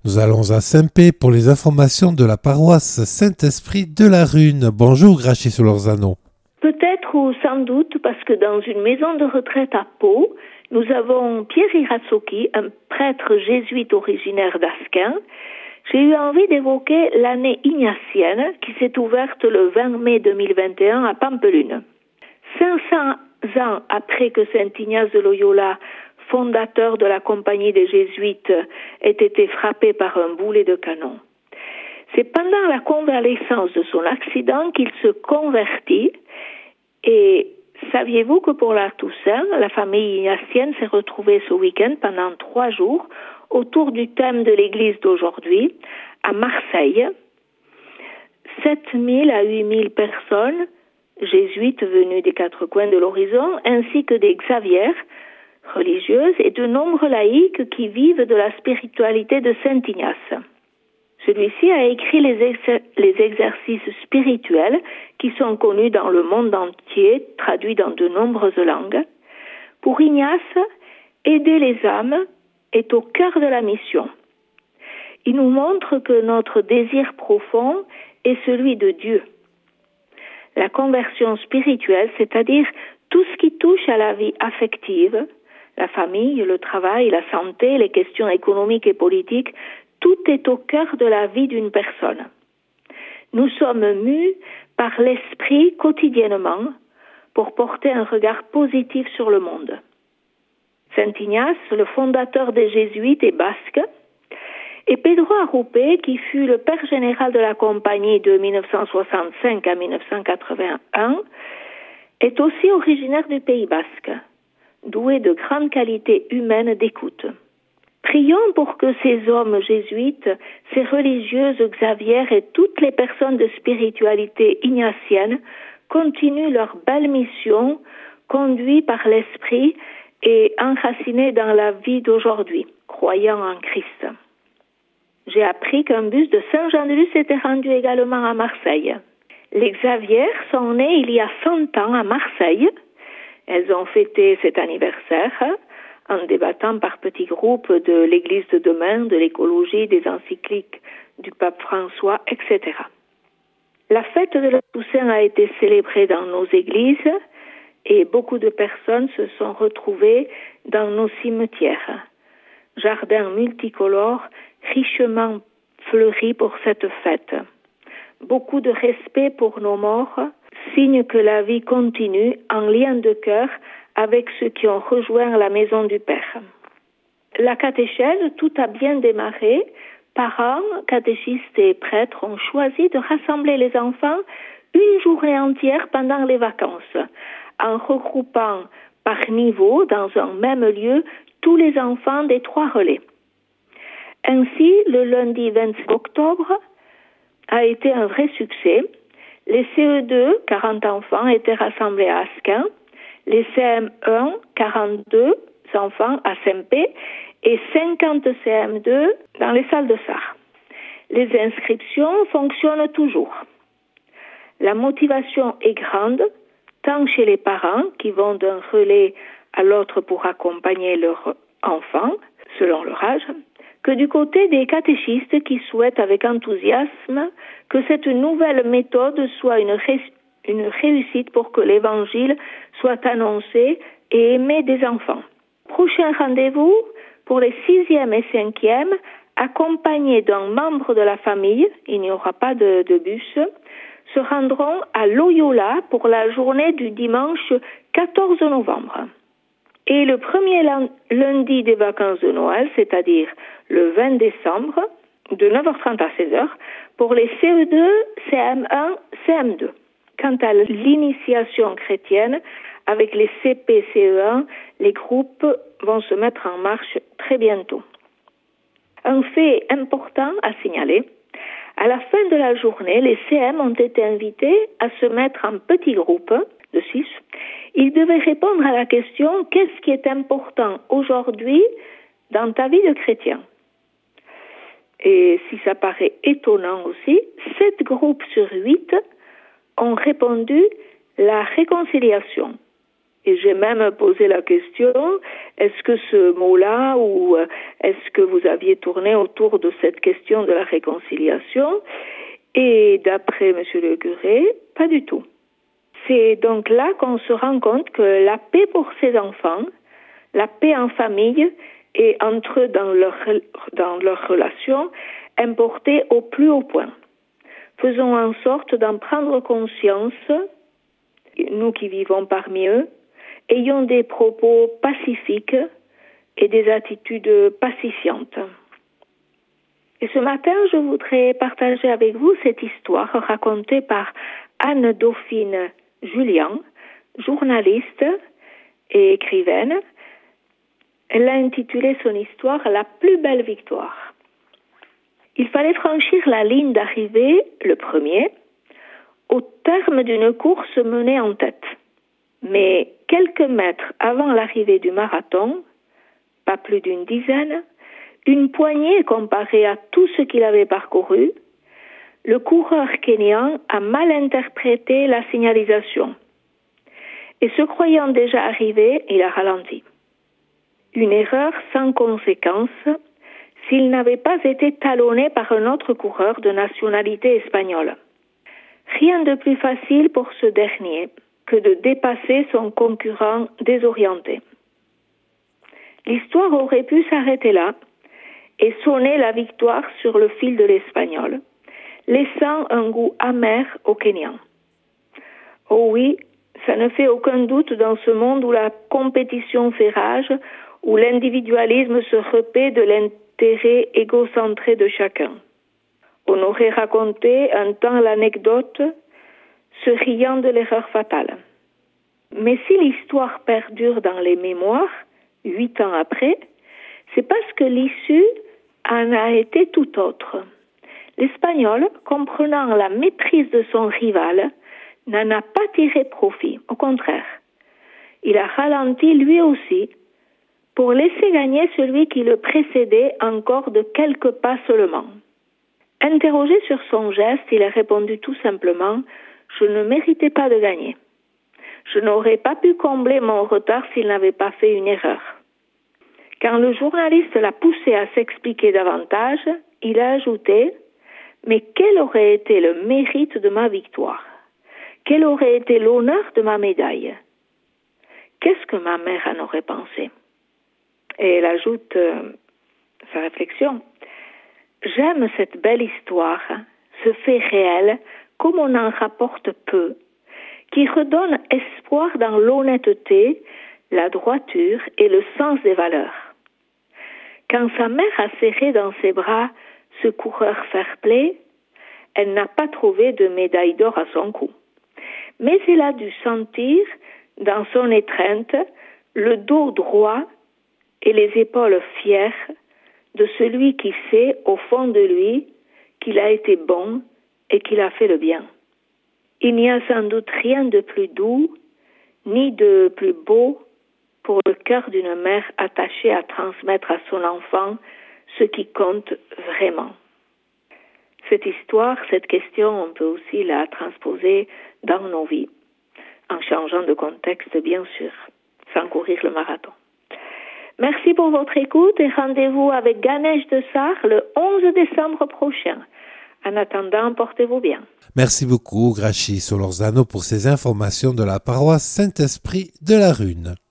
Nous allons à Saint-Pé pour les informations de la paroisse Saint-Esprit de la Rune. Bonjour Grachi Solorzano. Peut-être ou sans doute parce que dans une maison de retraite à Pau, nous avons Pierre Irasoki, un prêtre jésuite originaire d'Asquin. J'ai eu envie d'évoquer l'année ignatienne qui s'est ouverte le 20 mai 2021 à Pampelune. 500 ans après que saint Ignace de Loyola, fondateur de la compagnie des jésuites, ait été frappé par un boulet de canon. C'est pendant la convalescence de son accident qu'il se convertit. Et saviez-vous que pour la Toussaint, la famille ignatienne s'est retrouvée ce week-end pendant 3 jours autour du thème de l'église d'aujourd'hui à Marseille. 7000 à 8000 personnes, jésuites venus des 4 coins de l'horizon, ainsi que des xavières religieuses et de nombreux laïcs qui vivent de la spiritualité de saint Ignace. Celui-ci a écrit les exercices spirituels qui sont connus dans le monde entier, traduits dans de nombreuses langues. Pour Ignace, aider les âmes est au cœur de la mission. Il nous montre que notre désir profond est celui de Dieu. La conversion spirituelle, c'est-à-dire tout ce qui touche à la vie affective, la famille, le travail, la santé, les questions économiques et politiques, tout est au cœur de la vie d'une personne. Nous sommes mus par l'esprit quotidiennement pour porter un regard positif sur le monde. Saint Ignace, le fondateur des Jésuites, est basque, et Pedro Arrupe, qui fut le père général de la compagnie de 1965 à 1981, est aussi originaire du Pays basque, doué de grandes qualités humaines d'écoute. Prions pour que ces hommes jésuites, ces religieuses xavières et toutes les personnes de spiritualité ignatienne continuent leur belle mission, conduits par l'esprit et enracinés dans la vie d'aujourd'hui, croyant en Christ. J'ai appris qu'un bus de Saint-Jean-de-Luz s'était rendu également à Marseille. Les xavières sont nées il y a 100 ans à Marseille. Elles ont fêté cet anniversaire en débattant par petits groupes de l'Église de demain, de l'écologie, des encycliques du pape François, etc. La fête de la Toussaint a été célébrée dans nos églises et beaucoup de personnes se sont retrouvées dans nos cimetières. Jardins multicolores, richement fleuris pour cette fête. Beaucoup de respect pour nos morts, signe que la vie continue en lien de cœur avec ceux qui ont rejoint la maison du Père. La catéchèse, tout a bien démarré. Parents, catéchistes et prêtres ont choisi de rassembler les enfants une journée entière pendant les vacances, en regroupant par niveau dans un même lieu tous les enfants des 3 relais. Ainsi, le lundi 25 octobre a été un vrai succès. Les CE2, 40 enfants, étaient rassemblés à Asquin, les CM1, 42 enfants à Saint-Pé et 50 CM2 dans les salles de Sarre. Les inscriptions fonctionnent toujours. La motivation est grande, tant chez les parents qui vont d'un relais à l'autre pour accompagner leurs enfants, selon leur âge, que du côté des catéchistes qui souhaitent avec enthousiasme que cette nouvelle méthode soit une réussite pour que l'évangile soit annoncé et aimé des enfants. Prochain rendez-vous pour les 6e et 5e, accompagnés d'un membre de la famille, il n'y aura pas de bus, se rendront à Loyola pour la journée du dimanche 14 novembre. Et le premier lundi des vacances de Noël, c'est-à-dire le 20 décembre, de 9h30 à 16h, pour les CE2, CM1, CM2. Quant à l'initiation chrétienne, avec les CP, CE1, les groupes vont se mettre en marche très bientôt. Un fait important à signaler, à la fin de la journée, les CM ont été invités à se mettre en petits groupes de 6. Ils devaient répondre à la question « Qu'est-ce qui est important aujourd'hui dans ta vie de chrétien ?» Et si ça paraît étonnant aussi, 7 groupes sur 8 ont répondu la réconciliation. Et j'ai même posé la question, est-ce que ce mot-là, ou est-ce que vous aviez tourné autour de cette question de la réconciliation? Et d'après M. le curé, pas du tout. C'est donc là qu'on se rend compte que la paix pour ses enfants, la paix en famille et entre eux dans leur relation, importée au plus haut point. Faisons en sorte d'en prendre conscience, nous qui vivons parmi eux, ayons des propos pacifiques et des attitudes pacifiantes. Et ce matin, je voudrais partager avec vous cette histoire racontée par Anne-Dauphine Julien, journaliste et écrivaine. Elle a intitulé son histoire « La plus belle victoire ». Il fallait franchir la ligne d'arrivée, le premier, au terme d'une course menée en tête. Mais quelques mètres avant l'arrivée du marathon, pas plus d'une dizaine, une poignée comparée à tout ce qu'il avait parcouru, le coureur kényan a mal interprété la signalisation. Et se croyant déjà arrivé, il a ralenti. Une erreur sans conséquence s'il n'avait pas été talonné par un autre coureur de nationalité espagnole. Rien de plus facile pour ce dernier que de dépasser son concurrent désorienté. L'histoire aurait pu s'arrêter là et sonner la victoire sur le fil de l'Espagnol, laissant un goût amer au Kényan. Oh oui, ça ne fait aucun doute dans ce monde où la compétition fait rage, où l'individualisme se repaît de l'intérêt égocentré de chacun. On aurait raconté un temps l'anecdote, se riant de l'erreur fatale. Mais si l'histoire perdure dans les mémoires, 8 ans après, c'est parce que l'issue en a été tout autre. L'Espagnol, comprenant la maîtrise de son rival, n'en a pas tiré profit. Au contraire, il a ralenti lui aussi pour laisser gagner celui qui le précédait encore de quelques pas seulement. Interrogé sur son geste, il a répondu tout simplement « Je ne méritais pas de gagner. Je n'aurais pas pu combler mon retard s'il n'avait pas fait une erreur. » Quand le journaliste l'a poussé à s'expliquer davantage, il a ajouté « Mais quel aurait été le mérite de ma victoire? Quel aurait été l'honneur de ma médaille? Qu'est-ce que ma mère en aurait pensé ?» Et elle ajoute sa réflexion. J'aime cette belle histoire, ce fait réel, comme on en rapporte peu, qui redonne espoir dans l'honnêteté, la droiture et le sens des valeurs. Quand sa mère a serré dans ses bras ce coureur fair-play, elle n'a pas trouvé de médaille d'or à son cou. Mais elle a dû sentir dans son étreinte le dos droit et les épaules fières de celui qui sait au fond de lui qu'il a été bon et qu'il a fait le bien. Il n'y a sans doute rien de plus doux ni de plus beau pour le cœur d'une mère attachée à transmettre à son enfant ce qui compte vraiment. Cette histoire, cette question, on peut aussi la transposer dans nos vies, en changeant de contexte bien sûr, sans courir le marathon. Merci pour votre écoute et rendez-vous avec Ganesh de Sar le 11 décembre prochain. En attendant, portez-vous bien. Merci beaucoup, Grachi Solorzano, pour ces informations de la paroisse Saint-Esprit de la Rune.